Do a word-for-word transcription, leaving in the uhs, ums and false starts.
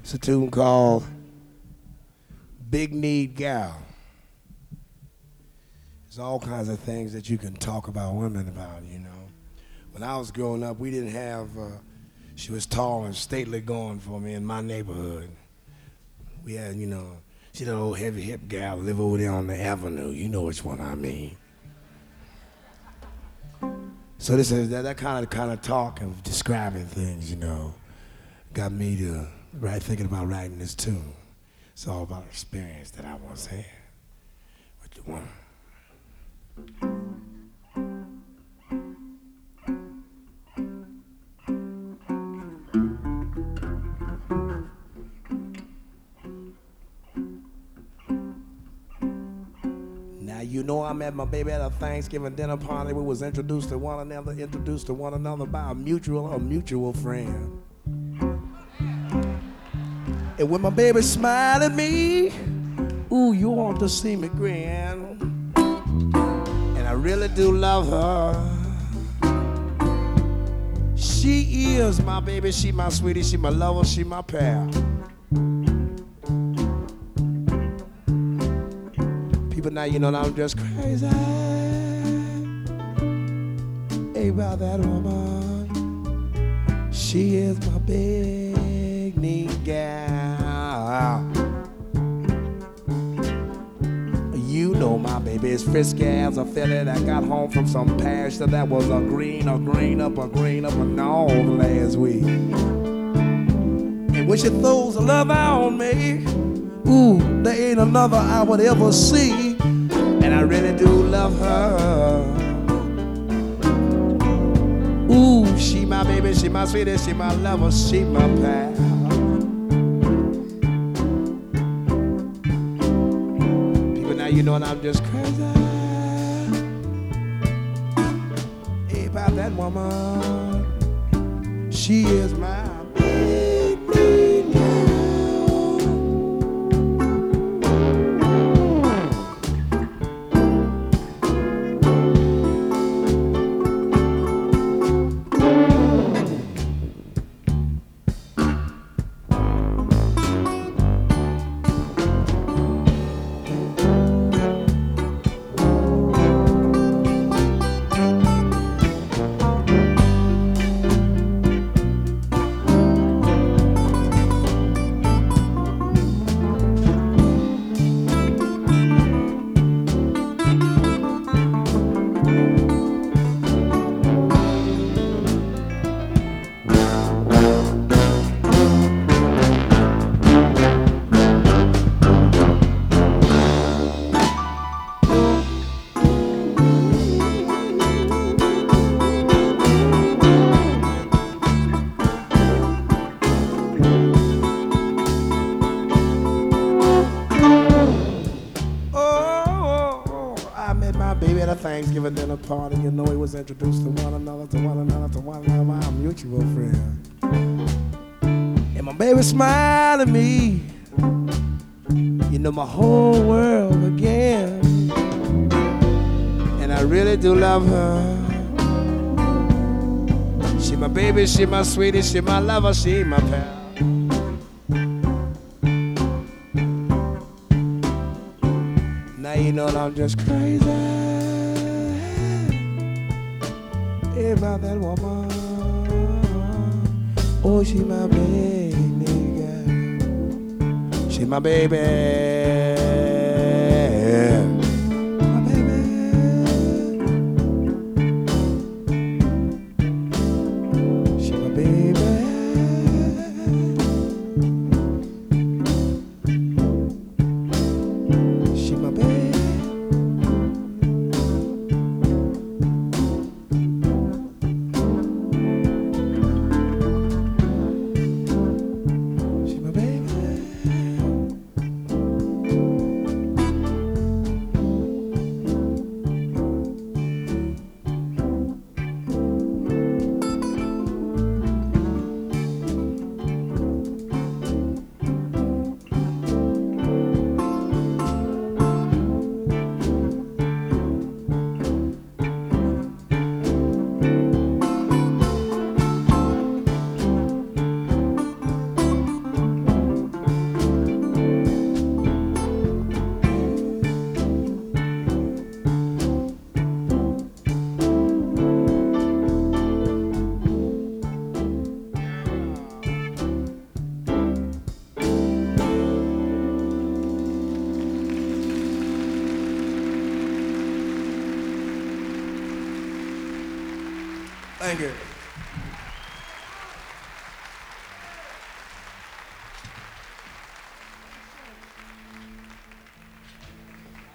It's a tune called Big Need Gal. There's all kinds of things that you can talk about women about, you know. When I was growing up, we didn't have, uh, she was tall and stately going for me in my neighborhood. We had, you know, she that old heavy hip gal live over there on the avenue. You know which one I mean. So this is that, that kind of kind of talk and describing things, you know, got me to right thinking about writing this tune. It's all about experience that I once had with the woman. Now you know I met my baby at a Thanksgiving dinner party. We was introduced to one another, introduced to one another by a mutual, a mutual friend. And when my baby smiled at me, ooh, you want to see me grin. And I really do love her. She is my baby, she my sweetie, she my lover, she my pal. People now, you know, I'm just crazy about that woman. She is my big need gal. You know my baby is frisky as a filly that got home from some pasture that was a green, a green up, a green up and all last week. And when she throws a love on me, ooh, there ain't another I would ever see. And I really do love her. Ooh, she my baby, she my sweetie, she my lover, she my pal. You know, and I'm just crazy about that woman. She is my big need gal. Thanksgiving dinner party, you know, he was introduced to one another, to one another, to one another, my mutual friend. And my baby smiled at me, you know, my whole world again. And I really do love her. She my baby, she my sweetie, she my lover, she my pal. Now you know I'm just crazy about that woman. Oh, she my baby girl. She my baby. My baby. She my baby. She my baby. Thank you.